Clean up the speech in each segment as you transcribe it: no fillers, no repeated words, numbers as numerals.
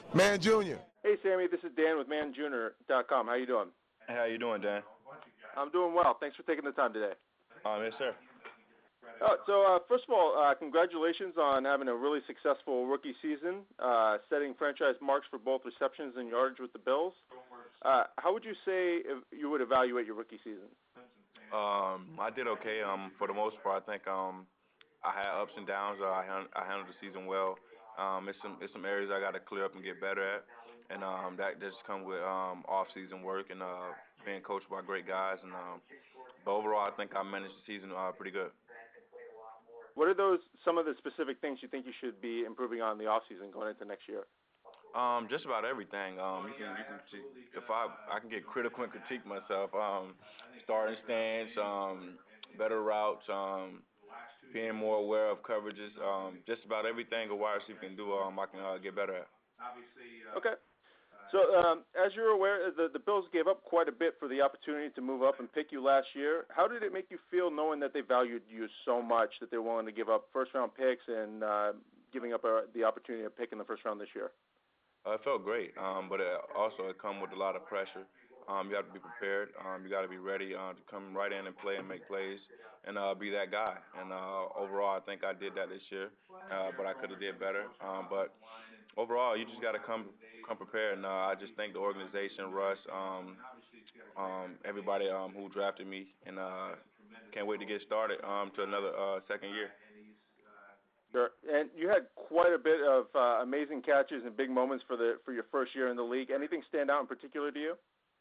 Man Jr. Hey, Sammy, this is Dan with ManJunior.com. How you doing? Hey, how you doing, Dan? I'm doing well. Thanks for taking the time today. Yes, sir. First of all, congratulations on having a really successful rookie season, setting franchise marks for both receptions and yardage with the Bills. How would you say if you would evaluate your rookie season? I did okay. For the most part, I think I had ups and downs. I handled the season well. It's some areas I got to clear up and get better at, and that just comes with off-season work and being coached by great guys. But overall, I think I managed the season pretty good. What are some of the specific things you think you should be improving on in the offseason going into next year? Just about everything. You can see if I can get critical and critique myself. Starting stance, better routes, being more aware of coverages. Just about everything a wide receiver can do, I can get better at. Okay. So, as you're aware, the Bills gave up quite a bit for the opportunity to move up and pick you last year. How did it make you feel knowing that they valued you so much that they're willing to give up first-round picks and giving up the opportunity to pick in the first round this year? It felt great, but it come with a lot of pressure. You have to be prepared. You got to be ready to come right in and play and make plays and be that guy. And overall, I think I did that this year, but I could have did better. But overall, you just got to come prepared. And I just thank the organization, Russ, everybody who drafted me, and can't wait to get started to another second year. Sure. And you had quite a bit of amazing catches and big moments for your first year in the league. Anything stand out in particular to you?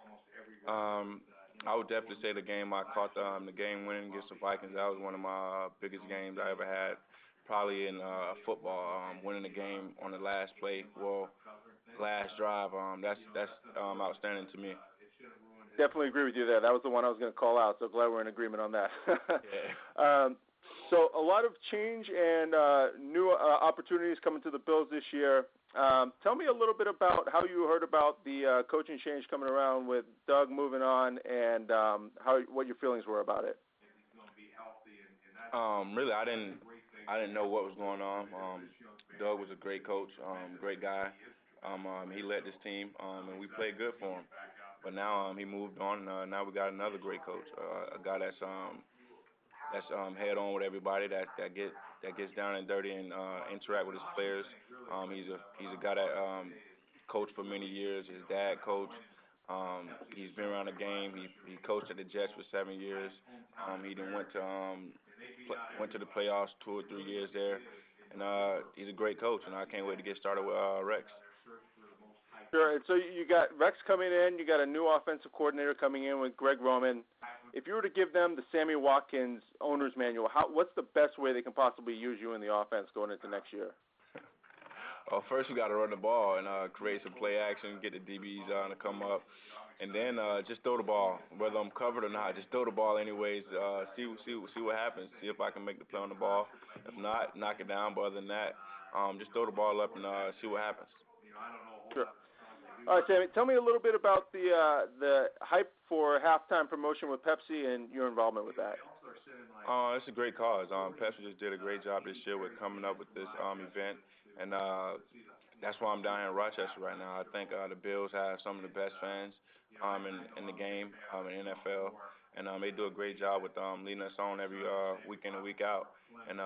I would definitely say the game I caught, the game winning against the Vikings. That was one of my biggest games I ever had, probably in football. Winning the game on the last play, last drive. That's outstanding to me. Definitely agree with you there. That was the one I was going to call out, so glad we're in agreement on that. Yeah. So a lot of change and new opportunities coming to the Bills this year. Tell me a little bit about how you heard about the coaching change coming around with Doug moving on, and what your feelings were about it. Really, I didn't know what was going on. Doug was a great coach, great guy. He led this team, and we played good for him. But now he moved on. Now we got another great coach, a guy that's head on with everybody, that gets down and dirty and interact with his players. He's a guy that coached for many years. His dad coached. He's been around the game. He coached at the Jets for 7 years. He then went to the playoffs 2 or 3 years there, and he's a great coach. And I can't wait to get started with Rex. Sure. And so you got Rex coming in. You got a new offensive coordinator coming in with Greg Roman. If you were to give them the Sammy Watkins owner's manual, what's the best way they can possibly use you in the offense going into next year? Well, first you got to run the ball and create some play action, get the DBs to come up, and then just throw the ball, whether I'm covered or not. Just throw the ball anyways. See what happens. See if I can make the play on the ball. If not, knock it down. But other than that, just throw the ball up and see what happens. Sure. All right, Sammy, tell me a little bit about the hype for halftime promotion with Pepsi and your involvement with that. It's a great cause. Pepsi just did a great job this year with coming up with this event, and that's why I'm down here in Rochester right now. I think the Bills have some of the best fans in the game, in NFL, and they do a great job with leading us on every week in and week out. And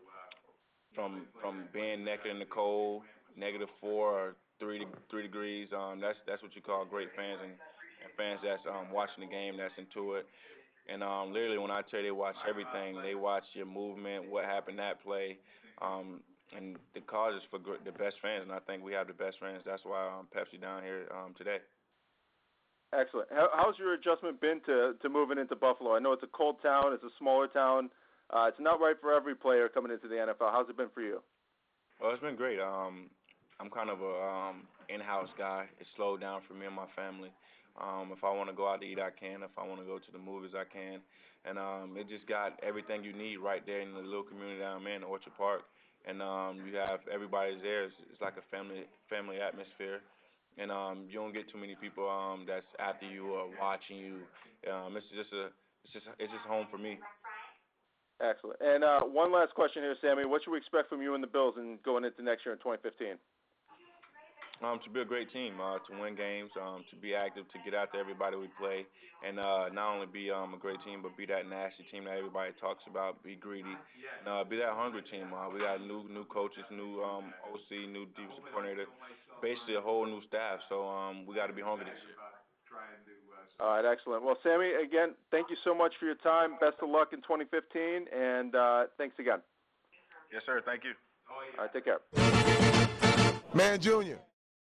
from being naked in the cold, -4 or 3 degrees, that's what you call great fans and fans that's watching the game, that's into it. And literally, when I tell you they watch everything, they watch your movement, what happened that play, and the cause is for the best fans, and I think we have the best fans. That's why Pepsi down here today. Excellent. How's your adjustment been to moving into Buffalo? I know it's a cold town, it's a smaller town. It's not right for every player coming into the NFL. How's it been for you? Well, it's been great. I'm kind of a in-house guy. It's slowed down for me and my family. If I want to go out to eat, I can. If I want to go to the movies, I can. And it just got everything you need right there in the little community that I'm in, Orchard Park. And you have everybody's there. It's like a family atmosphere. And you don't get too many people that's after you or watching you. It's just home for me. Excellent. And one last question here, Sammy. What should we expect from you and the Bills going into next year in 2015? To be a great team, to win games, to be active, to get out to everybody we play, and not only be a great team, but be that nasty team that everybody talks about, be greedy, and be that hungry team. We got new coaches, new OC, new defensive coordinator, basically a whole new staff. So we got to be hungry this year. All right, excellent. Well, Sammy, again, thank you so much for your time. Best of luck in 2015, and thanks again. Yes, sir. Thank you. All right, take care. Man Jr.